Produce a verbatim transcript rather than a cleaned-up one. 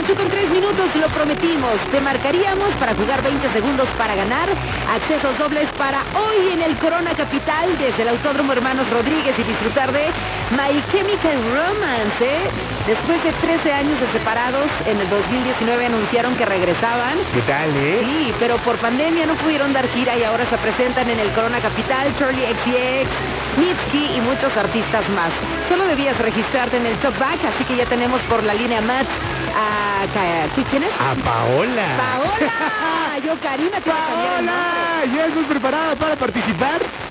ocho con tres minutos, lo prometimos. Te marcaríamos para jugar veinte segundos para ganar. Accesos dobles para hoy en el Corona Capital desde el Autódromo Hermanos Rodríguez y disfrutar de My Chemical Romance, ¿eh? Después de trece años de separados, en el dos mil diecinueve anunciaron que regresaban. ¿Qué tal, eh? Sí, pero por pandemia no pudieron dar gira y ahora se presentan en el Corona Capital, Charlie X C X, Mitski y muchos artistas más. Solo debías registrarte en el Talkback, así que ya tenemos por la línea Match a... ¿Quién es? A Paola. ¡Paola! Yo, Karina, te voy a cambiar el nombre. ¡Paola! ¿Ya estás preparada para participar?